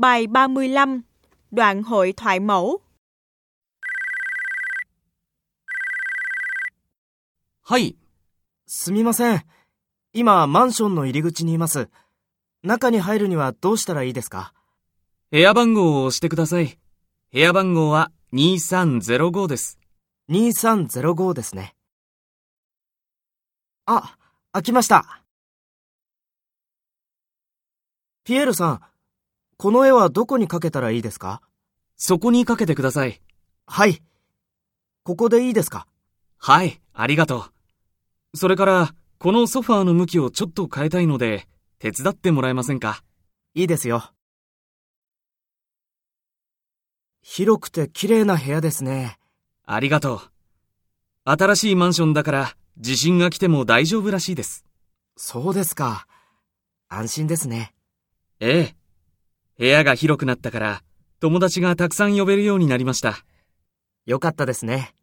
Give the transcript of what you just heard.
Bài 35. Đoạn hội thoại mẫu. はい。すみません。今、マンションの入り口にいます。中に入るにはどうしたらいいですか？ 部屋番号を押してください。部屋番号は2305です。 2305ですね。あ、開きました。ピエールさん、この絵はどこにかけたらいいですか？ そこにかけてください。 はい。ここでいいですか？ はい、ありがとう。それから、このソファーの向きをちょっと変えたいので、手伝ってもらえませんか？ いいですよ。広くて綺麗な部屋ですね。 ありがとう。新しいマンションだから、地震が来ても大丈夫らしいです。 そうですか。安心ですね。 ええ。部屋が広くなったから、友達がたくさん呼べるようになりました。 よかったですね。